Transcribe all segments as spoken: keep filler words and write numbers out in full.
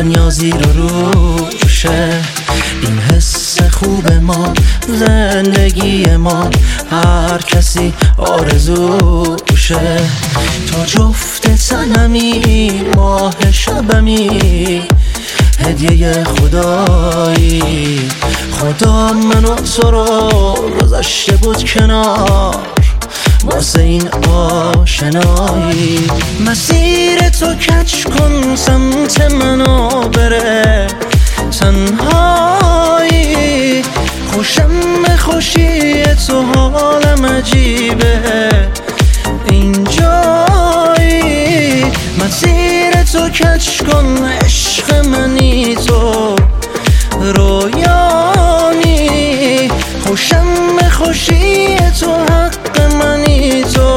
دنیا زیر و روشه. این حس خوب ما، زندگی ما، هر کسی آرزوشه. تو جفت تنمی، ماه شبمی، هدیه خدایی. خدا منو تو رو گذاشته بود کنار واسه این آشنایی. مسیر تو کج کن، سمت منو بره تنهایی. خوشم به خوشی تو، حالم عجیبه اینجایی. مسیر تو کج کن، عشق منی تو، رویانی. خوشم به خوشی تو، حق منی تو،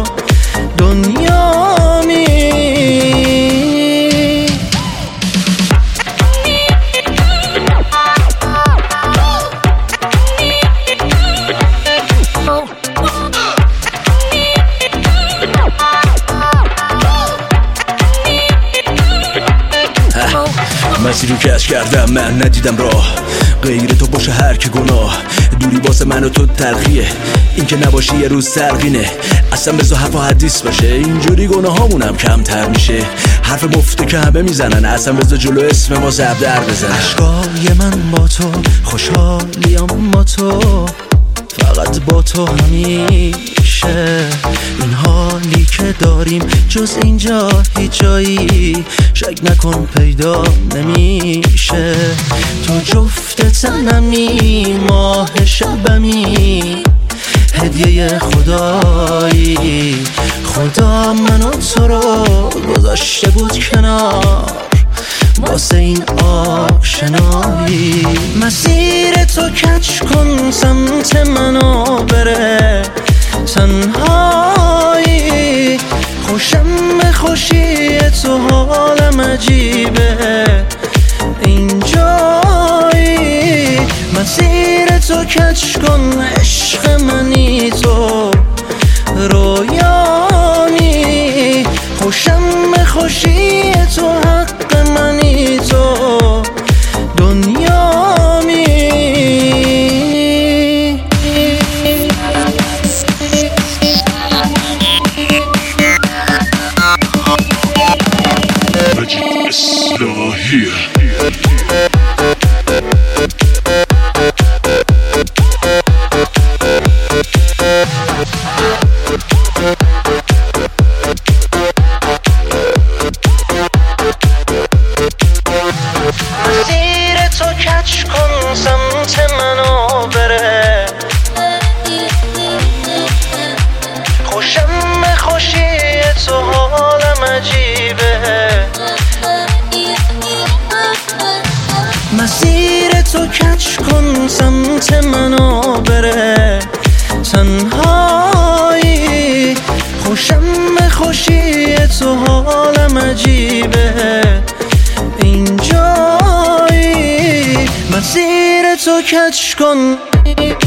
دنیامی. مسیرو کش کردم من، ندیدم راه غیر تو باشه هر که گناه. دوری واسه من و تو تلخیه، این که نباشی یه روز سرقینه. اصلا بذار حرف و حدیث باشه، اینجوری گناه هامونم کمتر میشه. حرف مفته که همه میزنن، اصلا بذار جلو اسم ما زب در بزن. عشقای من با تو، خوشحالیم با تو، فقط با تو همیشه. این حالی که داریم جز اینجا هیچ جایی شک نکن پیدا نمیشه. تو جفت تنمی، ماه شبمی، هدیه خدایی. خدا منو تو رو گذاشته بود کنار واسه این آشنایی. مسیر تو کج کن، سمت منو بره تنهایی. خوشم به خوشی تو، حالم عجیبه اینجایی. مسیر تو کج کن، عشق منی تو، رویانی. خوشم به خوشی تو، حق منی تو، دنیامی. مسیر تو کج کن، سمت منو بره. خوشم به خوشی تو، حالم عجیبه. مسیر تو کج کن، سمت منو بره تنهایی. خوشم به خوشی تو، حالم عجیبه اینجایی. مسیر تو کج کن.